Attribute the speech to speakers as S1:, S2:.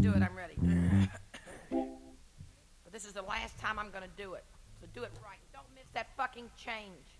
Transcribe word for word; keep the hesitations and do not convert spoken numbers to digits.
S1: do it. I'm ready. But this is the last time I'm gonna do it. So do it right. Don't miss that fucking change.